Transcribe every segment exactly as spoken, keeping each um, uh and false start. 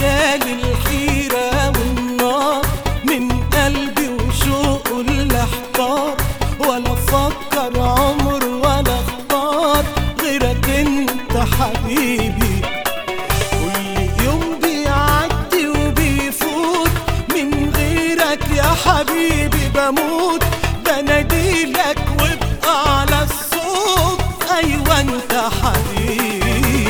ليالي الحيرة والنار من قلبي وشوقه اللي احتار، ولا افكر عمر ولا اختار غيرك انت حبيبي. كل يوم بيعدي وبيفوت من غيرك يا حبيبي بموت، بناديلك وابقى على الصوت ايوه انت حبيبي.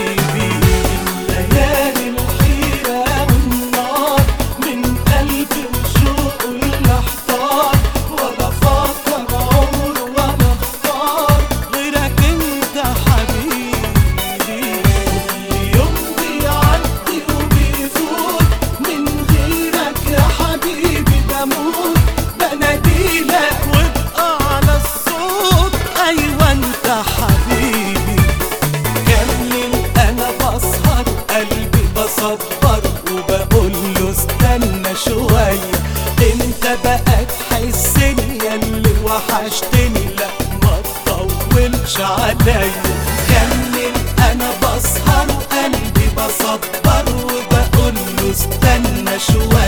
ليالي الحيرة والنار من قلبي وشوقه اللي احتار، ولا افكر عمر ولا اختار غيرك انت حبيبي. كل يوم بيعدي وبيفوت من غيرك يا حبيبي بموت، بناديلك وابقى على الصوت ايوه انت حبيبي. كمل انا بسهر قلبي بصبر وبقول له استنى شويه، انت بقى تحسني ياللي وحشتني لا ما تطولش عليا. كمل انا بسهر وقلبي بصبر وبقول له استنى شويه،